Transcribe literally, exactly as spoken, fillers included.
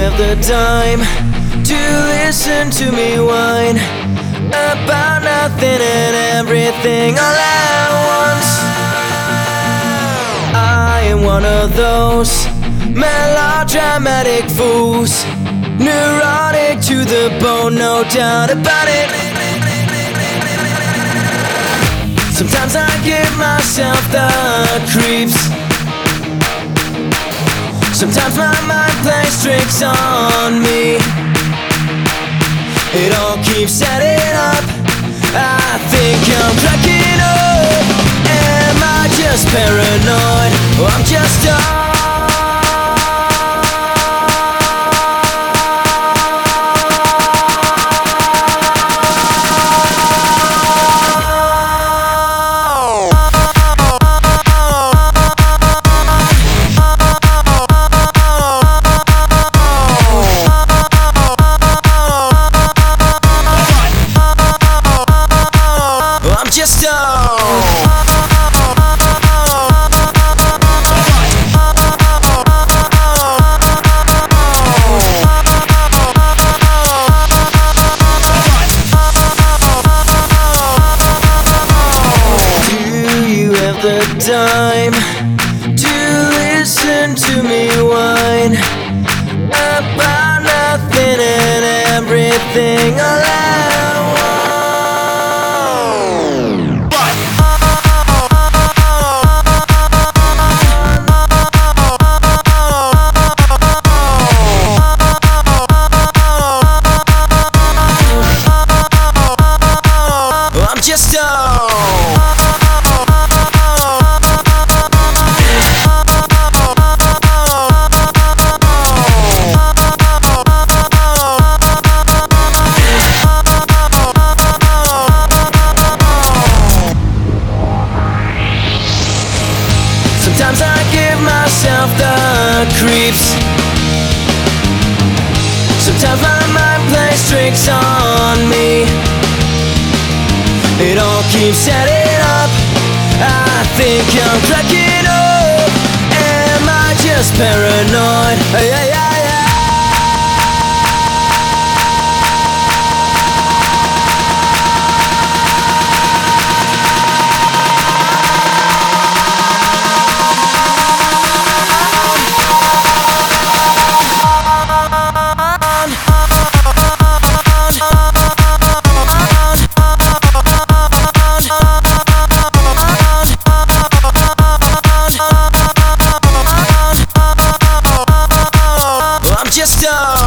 have the time to listen to me whine about nothing and everything all at once? I am one of those melodramatic fools, neurotic to the bone, no doubt about it. Sometimes I give myself the creeps. Sometimes my mind plays tricks on me. It all keeps adding up. I think I'm cracking up. Am I just paranoid? Or I'm just dumb? Just do you have the time to listen to me whine about nothing and everything all at once? Just do Sometimes I give myself the creeps. Sometimes my mind plays tricks on me. It all keeps adding up. I think I'm cracking up. Am I just paranoid? Yeah, yeah. Just do